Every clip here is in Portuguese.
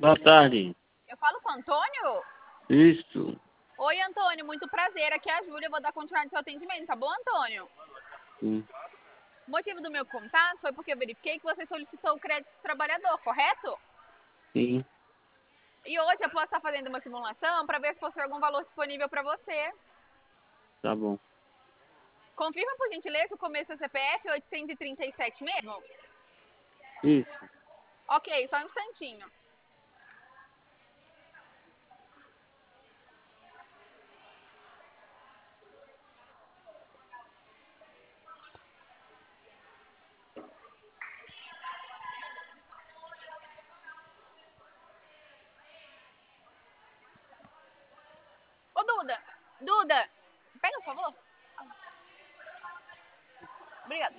Boa tarde. Eu falo com o Antônio? Isso. Oi, Antônio, muito prazer. Aqui é a Júlia, eu vou dar continuidade ao seu atendimento, tá bom, Antônio? Sim. O motivo do meu contato foi porque eu verifiquei que você solicitou o crédito do trabalhador, correto? Sim. E hoje eu posso estar fazendo uma simulação para ver se possui algum valor disponível para você. Tá bom. Confirma, por gentileza, o começo do CPF 837 mesmo? Isso. Ok, só um instantinho. Ô, Duda, pega, por favor. Obrigada.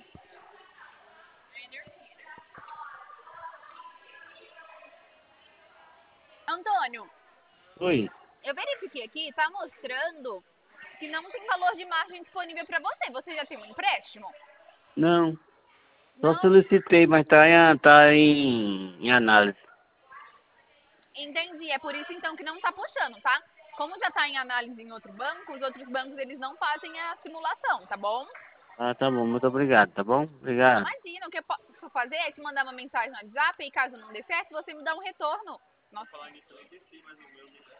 Antônio, Oi. eu verifiquei aqui, tá mostrando que não tem valor de margem disponível para você. Você já tem um empréstimo? Não. Só Não? solicitei, mas tá em análise. Entendi. É por isso então que não tá puxando, tá? Como já tá em análise em outro banco, os outros bancos eles não fazem a simulação, tá bom? Ah, tá bom. Muito obrigado, tá bom? Obrigado. Imagina, o que eu posso fazer é te mandar uma mensagem no WhatsApp e caso não dê certo, você me dá um retorno. Nossa.